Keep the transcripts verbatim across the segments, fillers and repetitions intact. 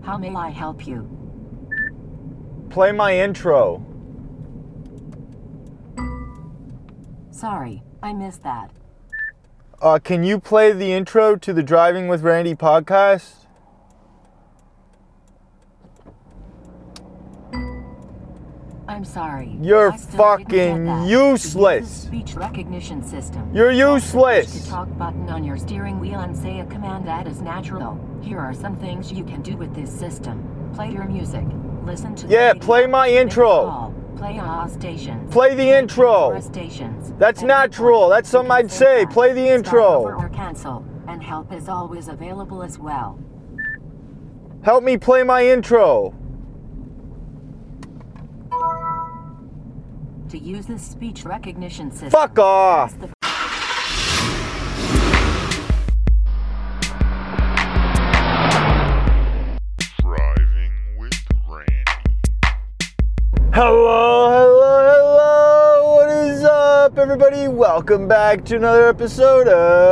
How may I help you? Play my intro. Sorry, I missed that. Uh, can you play the intro to the Driving with Randy podcast? I'm sorry. You're I still fucking didn't get that. useless. Use the speech recognition system. You're Press the useless. push to talk button on your steering wheel and say a command that is natural. Here are some things you can do with this system. Play your music. Listen to the Yeah, radio, play my make a intro. call, play all stations. Play the intro. Play stations. That's At any natural. point, That's you something can I'd say. that. Play the Start intro. over or cancel, and help is always available as well. Help me play my intro. To use this speech recognition system, Fuck off. press the Driving with Randy. Hello, hello, hello. What is up, everybody? Welcome back to another episode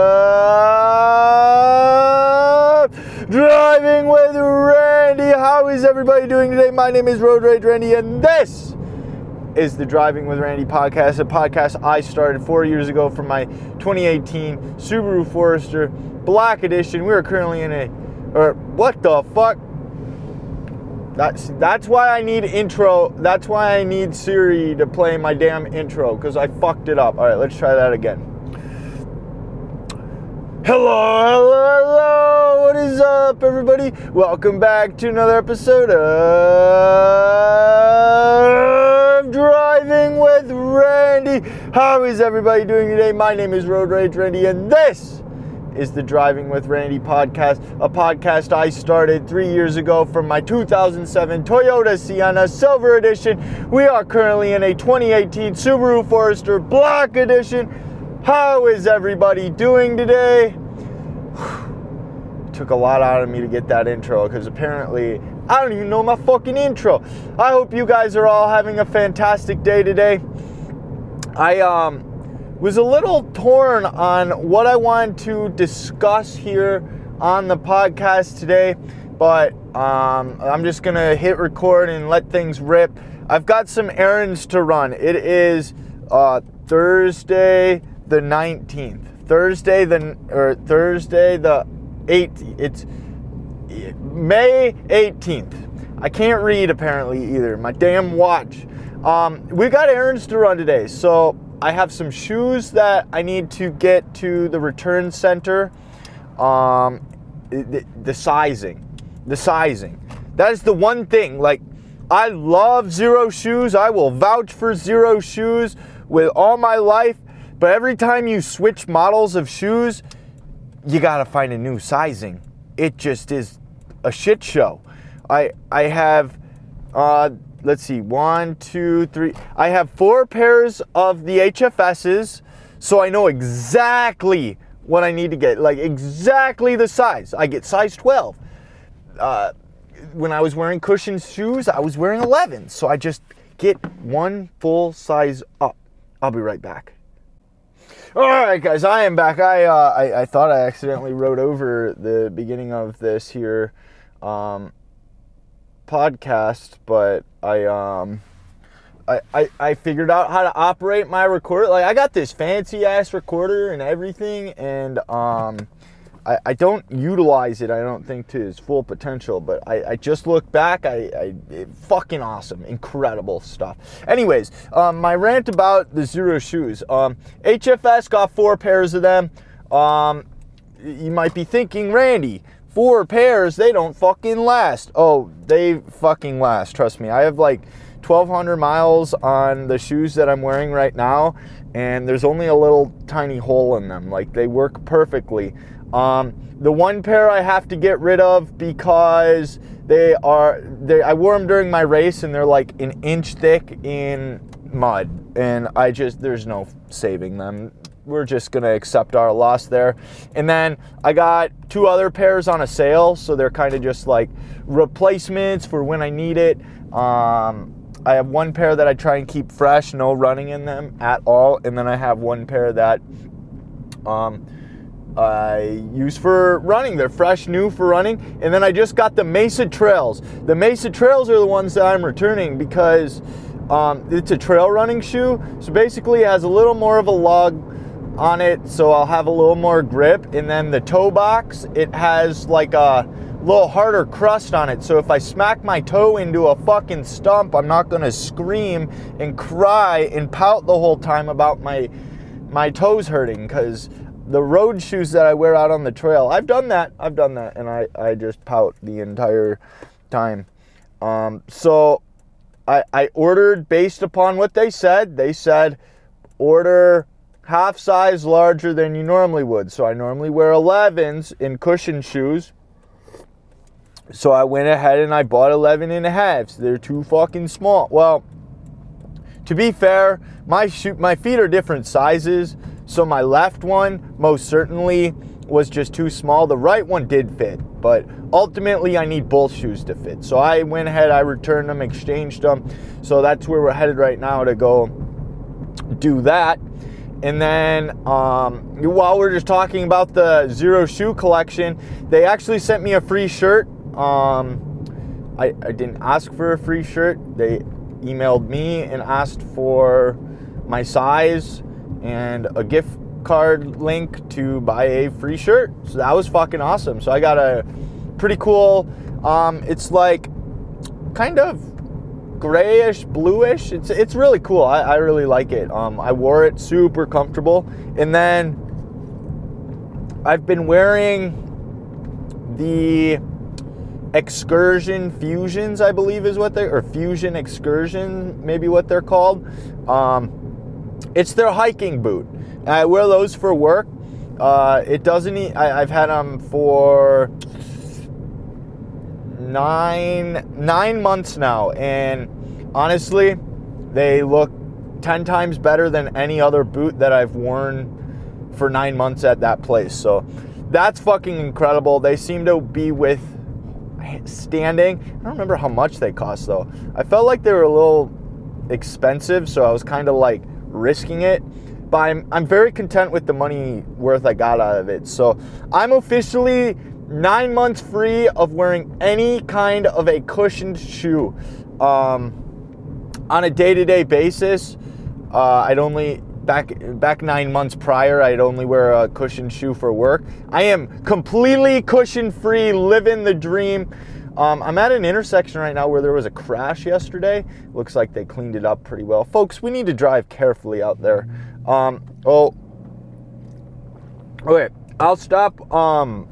of Driving with Randy. How is everybody doing today? My name is Road Rage Randy, and this is the Driving with Randy podcast, a podcast I started four years ago from my twenty eighteen Subaru Forester Black Edition. We are currently in a, or what the fuck? That's that's why I need intro. That's why I need Siri to play my damn intro, because I fucked it up. All right, let's try that again. Hello, hello, hello. What is up, everybody? Welcome back to another episode of Driving with Randy. How is everybody doing today? My name is Road Rage Randy, and this is the Driving with Randy podcast, a podcast I started three years ago from my two thousand seven Toyota Sienna Silver Edition. We are currently in a twenty eighteen Subaru Forester Black Edition. How is everybody doing today? It took a lot out of me to get that intro, because apparently I don't even know my fucking intro. I hope you guys are all having a fantastic day today. I um was a little torn on what I wanted to discuss here on the podcast today, but um, I'm just gonna hit record and let things rip. I've got some errands to run. It is uh, Thursday the nineteenth. Thursday the or Thursday the eighteenth. It's May eighteenth. I can't read apparently either. My damn watch. Um, we got errands to run today, so I have some shoes that I need to get to the return center. Um, the, the sizing, the sizing. That is the one thing. Like, I love Zero shoes. I will vouch for Zero shoes with all my life. But every time you switch models of shoes, you gotta find a new sizing. It just is a shit show. I I have. Uh, Let's see, one, two, three. I have four pairs of the H F S's, so I know exactly what I need to get, like exactly the size. I get size twelve. Uh, when I was wearing cushioned shoes, I was wearing eleven, so I just get one full size up. I'll be right back. All right, guys, I am back. I uh, I, I thought I accidentally wrote over the beginning of this here. Um, podcast, but I um I, I I figured out how to operate my recorder. Like, I got this fancy ass recorder and everything, and um I, I don't utilize it, I don't think, to its full potential, but I, I just look back, I, I it, fucking awesome, incredible stuff. Anyways, um my rant about the Zero shoes. Um H F S got four pairs of them. Um you might be thinking, Randy, four pairs, they don't fucking last. Oh, they fucking last, trust me. I have like twelve hundred miles on the shoes that I'm wearing right now, and there's only a little tiny hole in them. Like, they work perfectly. Um, the one pair I have to get rid of because they are, they, I wore them during my race, and they're like an inch thick in mud, and I just, there's no saving them. We're just going to accept our loss there. And then I got two other pairs on a sale, so they're kind of just like replacements for when I need it. Um, I have one pair that I try and keep fresh, no running in them at all. And then I have one pair that um, I use for running. They're fresh, new for running. And then I just got the Mesa Trails. The Mesa Trails are the ones that I'm returning because um, it's a trail running shoe. So basically it has a little more of a lug on it, so I'll have a little more grip. And then the toe box, it has like a little harder crust on it. So if I smack my toe into a fucking stump, I'm not gonna scream and cry and pout the whole time about my my toes hurting, because the road shoes that I wear out on the trail, I've done that, I've done that, and I, I just pout the entire time. Um, so I, I ordered based upon what they said. They said order half size larger than you normally would. So I normally wear elevens in cushion shoes. So I went ahead and I bought eleven and a halves. They're too fucking small. Well, to be fair, my shoe, my feet are different sizes. So my left one most certainly was just too small. The right one did fit, but ultimately I need both shoes to fit. So I went ahead, I returned them, exchanged them. So that's where we're headed right now to go do that. And then um, while we're just talking about the Zero Shoe collection, they actually sent me a free shirt. Um, I, I didn't ask for a free shirt. They emailed me and asked for my size and a gift card link to buy a free shirt. So that was fucking awesome. So I got a pretty cool, um, it's like kind of grayish, bluish. It's it's really cool. I, I really like it. Um, I wore it, super comfortable. And then I've been wearing the Excursion Fusions, I believe is what they, or Fusion Excursion, maybe what they're called. Um, it's their hiking boot. I wear those for work. Uh, it doesn't, e- I, I've had them for nine, nine months now. And honestly, they look ten times better than any other boot that I've worn for nine months at that place. So that's fucking incredible. They seem to be with standing. I don't remember how much they cost though. I felt like they were a little expensive, so I was kind of like risking it. But I'm, I'm very content with the money worth I got out of it. So I'm officially nine months free of wearing any kind of a cushioned shoe. Um, on a day-to-day basis, uh, I'd only, back back nine months prior, I'd only wear a cushioned shoe for work. I am completely cushion-free, living the dream. Um, I'm at an intersection right now where there was a crash yesterday. Looks like they cleaned it up pretty well. Folks, we need to drive carefully out there. Um, oh, okay, I'll stop um,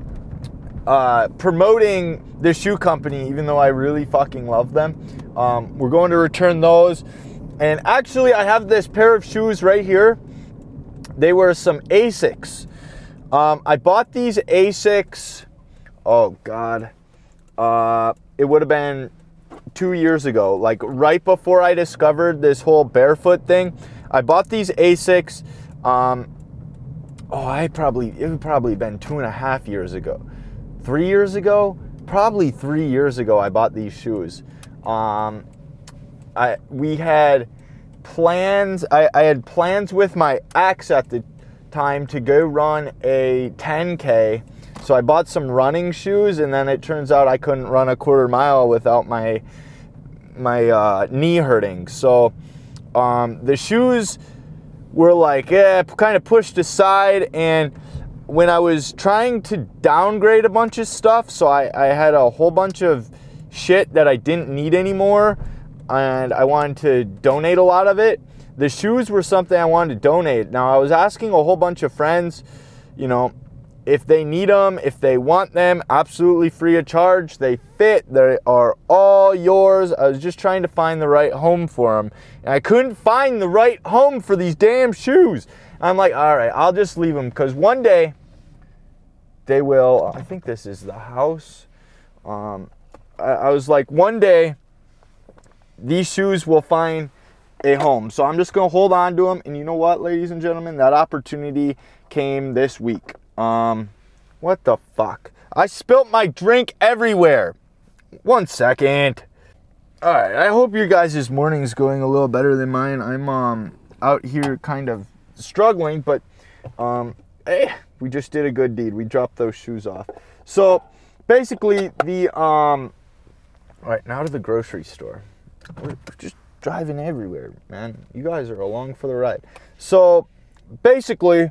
uh, promoting the shoe company, even though I really fucking love them. Um, we're going to return those. And actually, I have this pair of shoes right here. They were some Asics. Um, I bought these Asics, oh God, uh, it would have been two years ago, like right before I discovered this whole barefoot thing. I bought these Asics, um, oh, I probably, it would probably been two and a half years ago. Three years ago? Probably three years ago I bought these shoes. Um, I, we had plans, I, I had plans with my ex at the time to go run a ten K. So I bought some running shoes, and then it turns out I couldn't run a quarter mile without my my uh, knee hurting. So um, the shoes were like, eh, kind of pushed aside. And when I was trying to downgrade a bunch of stuff, so I, I had a whole bunch of shit that I didn't need anymore, and I wanted to donate a lot of it. The shoes were something I wanted to donate. Now, I was asking a whole bunch of friends, you know, if they need them, if they want them, absolutely free of charge. They fit. They are all yours. I was just trying to find the right home for them. And I couldn't find the right home for these damn shoes. I'm like, all right, I'll just leave them, because one day they will. I think this is the house. Um, I, I was like, one day these shoes will find a home. So I'm just going to hold on to them. And you know what, ladies and gentlemen? That opportunity came this week. Um, what the fuck? I spilt my drink everywhere. One second. All right, I hope your guys' morning is going a little better than mine. I'm um out here kind of struggling, but um eh, we just did a good deed. We dropped those shoes off. So basically, the um, all right, now to the grocery store. We're just driving everywhere, man. You guys are along for the ride. So basically,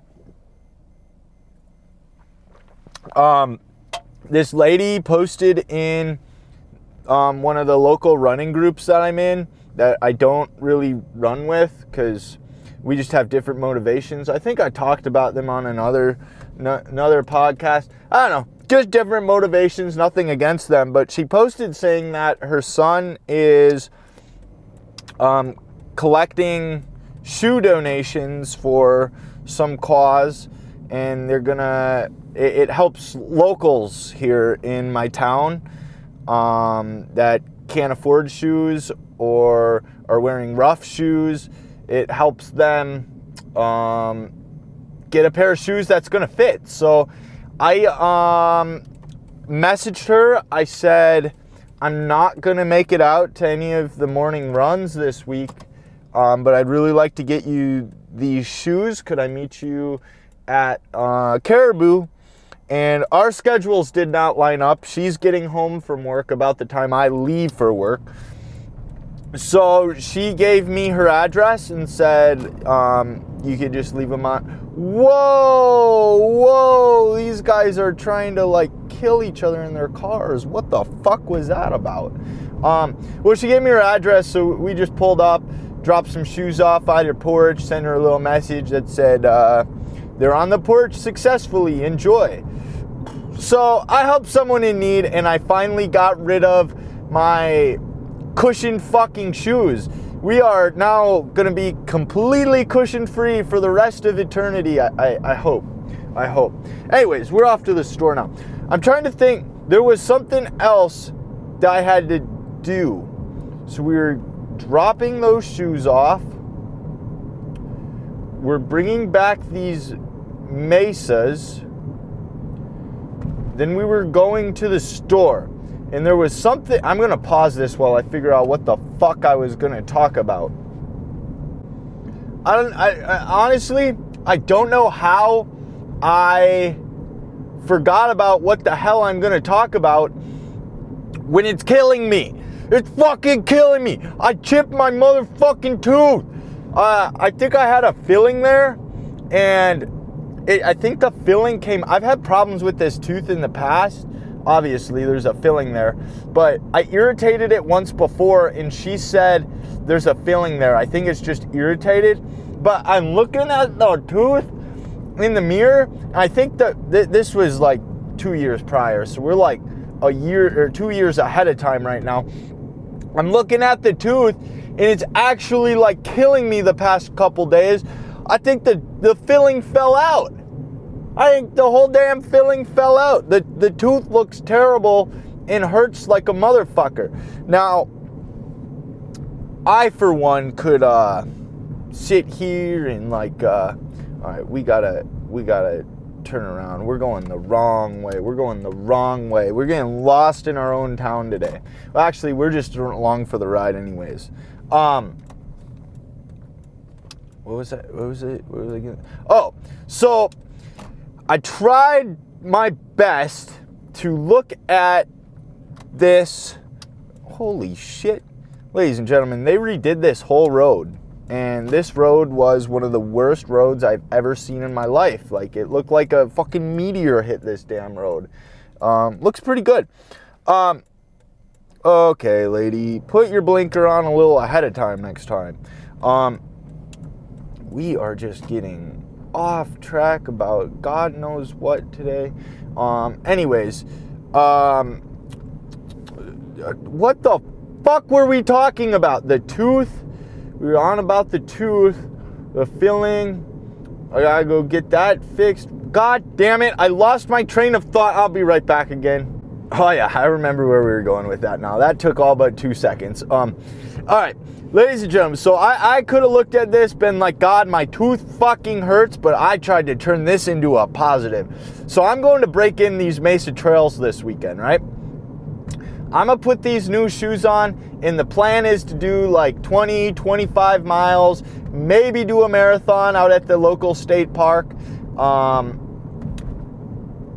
um, this lady posted in um, one of the local running groups that I'm in that I don't really run with because we just have different motivations. I think I talked about them on another n- another podcast. I don't know, just different motivations, nothing against them. But she posted saying that her son is um, collecting shoe donations for some cause, and they're gonna, it, it helps locals here in my town um, that can't afford shoes or are wearing rough shoes. It helps them um, get a pair of shoes that's gonna fit. So I um, messaged her. I said, I'm not gonna make it out to any of the morning runs this week, um, but I'd really like to get you these shoes. Could I meet you at uh, Caribou? And our schedules did not line up. She's getting home from work about the time I leave for work. So she gave me her address and said, um, you could just leave them on. Whoa, whoa, these guys are trying to like kill each other in their cars. What the fuck was that about? Um, well, she gave me her address, so we just pulled up, dropped some shoes off on her porch, sent her a little message that said, uh, they're on the porch successfully, enjoy. So I helped someone in need, and I finally got rid of my cushion fucking shoes. We are now going to be completely cushion free for the rest of eternity. I, I, I hope. I hope. Anyways, we're off to the store now. I'm trying to think. There was something else that I had to do. So we were dropping those shoes off. We're bringing back these mesas. Then we were going to the store. And there was something, I'm going to pause this while I figure out what the fuck I was going to talk about. I don't, I, I honestly, I don't know how I forgot about what the hell I'm going to talk about when it's killing me. It's fucking killing me. I chipped my motherfucking tooth. Uh, I think I had a filling there, and it, I think the filling came, I've had problems with this tooth in the past. Obviously, there's a filling there, but I irritated it once before, and she said there's a filling there. I think it's just irritated, but I'm looking at the tooth in the mirror, and I think that th- this was like two years prior, so we're like a year or two years ahead of time right now. I'm looking at the tooth, and it's actually like killing me the past couple days. I think the, the filling fell out. I think the whole damn filling fell out. The the tooth looks terrible and hurts like a motherfucker. Now, I for one could uh, sit here and like, uh, all right, we gotta we gotta turn around. We're going the wrong way. We're going the wrong way. We're getting lost in our own town today. Well, actually, we're just along for the ride, anyways. Um, what was that? What was it? What was I getting? Oh, so. I tried my best to look at this. Holy shit. Ladies and gentlemen, they redid this whole road. And this road was one of the worst roads I've ever seen in my life. Like, it looked like a fucking meteor hit this damn road. Um, looks pretty good. Um, okay, lady, put your blinker on a little ahead of time next time. Um, we are just getting off track about God knows what today. Um, anyways, um, what the fuck were we talking about? The tooth? We were on about the tooth, the filling. I gotta go get that fixed. God damn it, I lost my train of thought. I'll be right back again. Oh yeah, I remember where we were going with that now. That took all but two seconds. Um, all right. Ladies and gentlemen, so I, I could have looked at this, been like, God, my tooth fucking hurts, but I tried to turn this into a positive. So I'm going to break in these Mesa Trails this weekend, right? I'm going to put these new shoes on, and the plan is to do like twenty, twenty-five miles, maybe do a marathon out at the local state park. Um,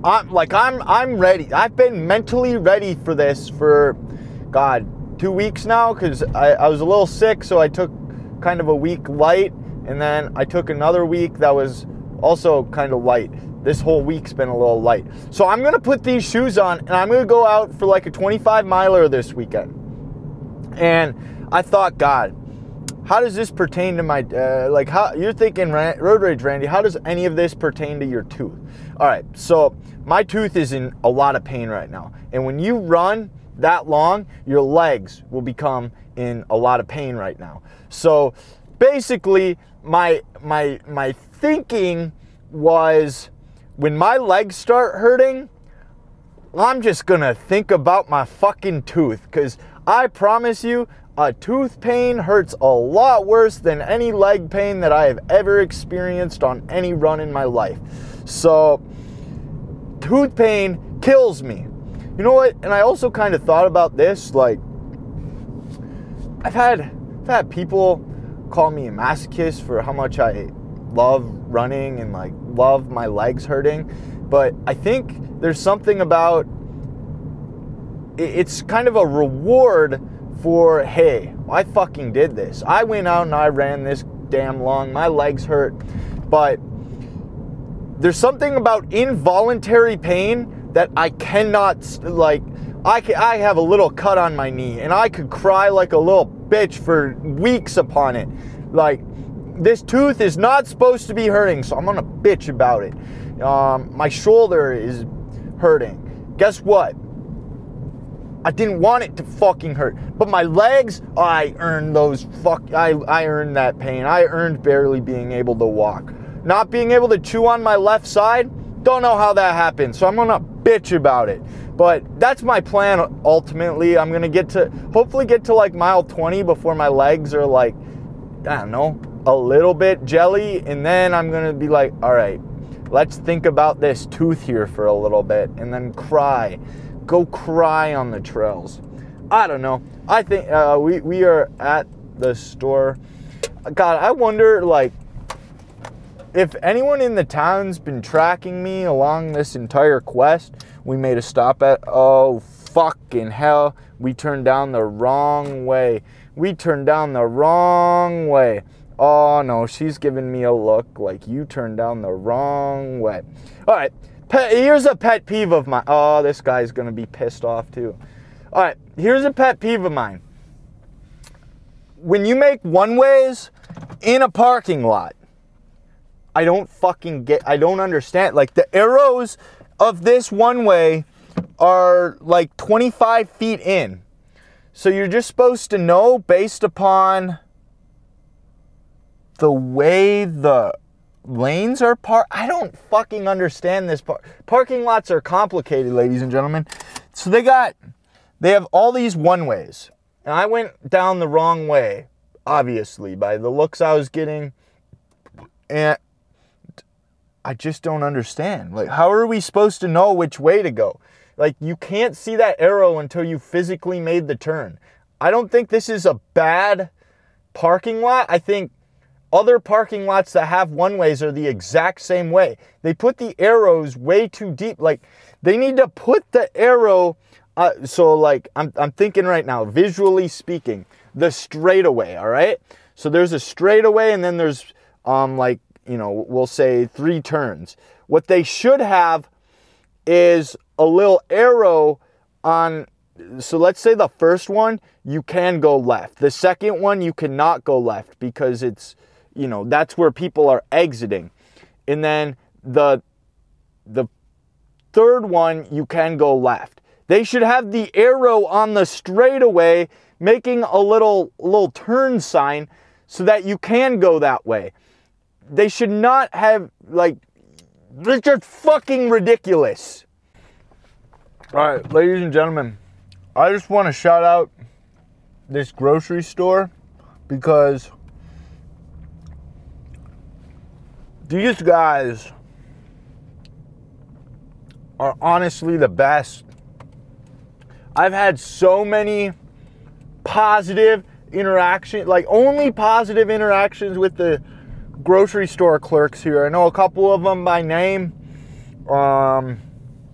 I'm like I'm I'm ready. I've been mentally ready for this for, God, two weeks now, because I, I was a little sick, so I took kind of a week light, and then I took another week that was also kind of light. This whole week's been a little light. So I'm gonna put these shoes on, and I'm gonna go out for like a twenty-five miler this weekend. And I thought, God, how does this pertain to my, uh, like, how, you're thinking, Road Rage Randy, how does any of this pertain to your tooth? All right, so my tooth is in a lot of pain right now. And when you run that long, your legs will become in a lot of pain right now. So basically, my, my, my thinking was, when my legs start hurting, I'm just gonna think about my fucking tooth, because I promise you, a tooth pain hurts a lot worse than any leg pain that I have ever experienced on any run in my life. So, tooth pain kills me. You know what? And I also kind of thought about this, like, I've had, I've had people call me a masochist for how much I love running and, like, love my legs hurting. But I think there's something about, it's kind of a reward for, hey, I fucking did this. I went out and I ran this damn long. My legs hurt. But there's something about involuntary pain that I cannot, like, I, can, I have a little cut on my knee, and I could cry like a little bitch for weeks upon it. Like, this tooth is not supposed to be hurting, so I'm gonna bitch about it. Um, my shoulder is hurting. Guess what? I didn't want it to fucking hurt. But my legs, I earned those fuck, I, I earned that pain. I earned barely being able to walk. Not being able to chew on my left side, don't know how that happened. So I'm gonna bitch about it. But that's my plan ultimately. I'm gonna get to, hopefully get to like mile twenty before my legs are like, I don't know, a little bit jelly. And then I'm gonna be like, all right, let's think about this tooth here for a little bit, and then cry. Go cry on the trails. I don't know. I think uh, we, we are at the store. God, I wonder, like, if anyone in the town's been tracking me along this entire quest. We made a stop at, oh, fucking hell. We turned down the wrong way. We turned down the wrong way. Oh, no, she's giving me a look like you turned down the wrong way. All right. Pet, here's a pet peeve of mine. Oh, this guy's going to be pissed off too. All right, here's a pet peeve of mine. When you make one-ways in a parking lot, I don't fucking get, I don't understand. Like, the arrows of this one-way are like twenty-five feet in. So you're just supposed to know based upon the way the lanes are parked. I don't fucking understand this part. Parking lots are complicated, ladies and gentlemen. So they got, they have all these one-ways. And I went down the wrong way, obviously, by the looks I was getting. And I just don't understand. Like, how are we supposed to know which way to go? Like, you can't see that arrow until you physically made the turn. I don't think this is a bad parking lot. I think other parking lots that have one-ways are the exact same way. They put the arrows way too deep. Like, they need to put the arrow, uh, so like, I'm, I'm thinking right now, visually speaking, the straightaway, all right? So there's a straightaway, and then there's, um, like, you know, we'll say three turns. What they should have is a little arrow on, so let's say the first one, you can go left. The second one, you cannot go left because it's, you know, that's where people are exiting. And then the the third one, you can go left. They should have the arrow on the straightaway making a little little turn sign so that you can go that way. They should not have, like, it's just fucking ridiculous. All right, ladies and gentlemen, I just want to shout out this grocery store because these guys are honestly the best. I've had so many positive interactions, like only positive interactions with the grocery store clerks here. I know a couple of them by name. Um,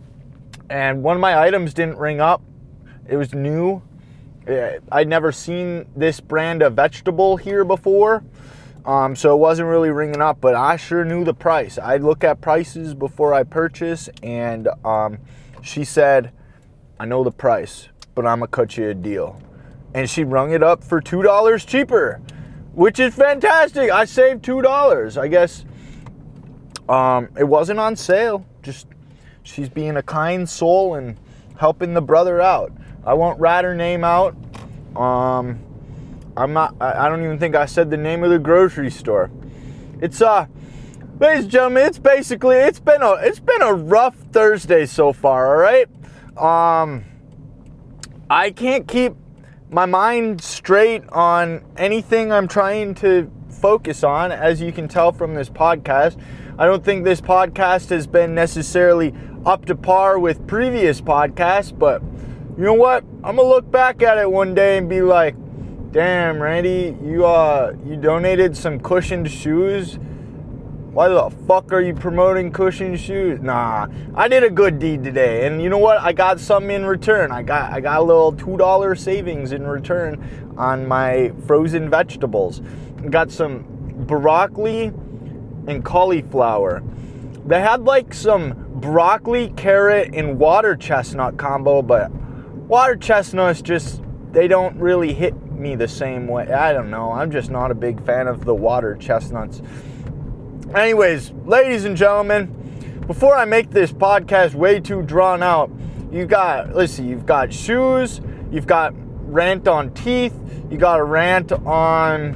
and one of my items didn't ring up. It was new. I'd never seen this brand of vegetable here before, um, so it wasn't really ringing up, but I sure knew the price. I look at prices before I purchase, and um, she said, I know the price, but I'm going to cut you a deal. And she rung it up for two dollars cheaper, which is fantastic. I saved two dollars. I guess um, it wasn't on sale. Just she's being a kind soul and helping the brother out. I won't rat her name out. Um, I'm not, I, I don't even think I said the name of the grocery store. It's, uh, ladies and gentlemen, it's basically, it's been a, it's been a rough Thursday so far, all right? Um, I can't keep my mind straight on anything I'm trying to focus on, as you can tell from this podcast. I don't think this podcast has been necessarily up to par with previous podcasts, but you know what? I'm gonna look back at it one day and be like, damn, Randy, you uh you donated some cushioned shoes. Why the fuck are you promoting cushioned shoes? Nah, I did a good deed today, and you know what? I got something in return. I got I got a little two dollar savings in return on my frozen vegetables. Got some broccoli and cauliflower. They had like some broccoli, carrot, and water chestnut combo, but water chestnuts just, they don't really hit me the same way. I don't know. I'm just not a big fan of the water chestnuts. Anyways, ladies and gentlemen, before I make this podcast way too drawn out, you got, let's see, you've got shoes, you've got rant on teeth, you got a rant on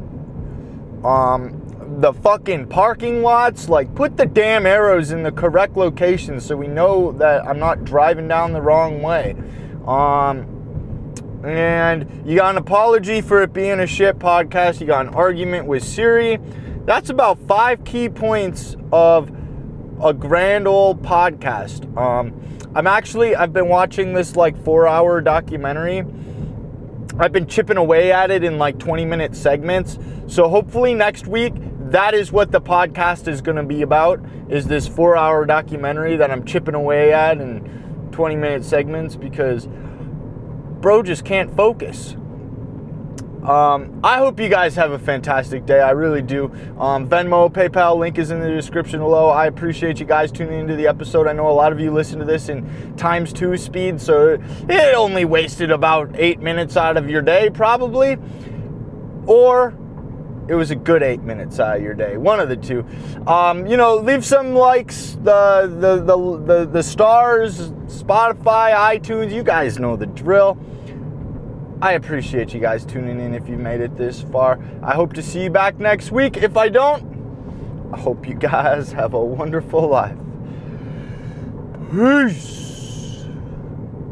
um the fucking parking lots. Like, put the damn arrows in the correct location so we know that I'm not driving down the wrong way. Um, and you got an apology for it being a shit podcast. You got an argument with Siri. That's about five key points of a grand old podcast. Um, I'm actually, I've been watching this like four hour documentary. I've been chipping away at it in like twenty minute segments. So hopefully next week, that is what the podcast is going to be about, is this four hour documentary that I'm chipping away at in twenty minute segments, because bro just can't focus. Um, I hope you guys have a fantastic day. I really do. Um, Venmo, PayPal, link is in the description below. I appreciate you guys tuning into the episode. I know a lot of you listen to this in times two speed, so it only wasted about eight minutes out of your day, probably. Or it was a good eight minutes out of your day. One of the two. Um, you know, leave some likes, the, the, the, the, the stars, Spotify, iTunes. You guys know the drill. I appreciate you guys tuning in if you made it this far. I hope to see you back next week. If I don't, I hope you guys have a wonderful life. Peace.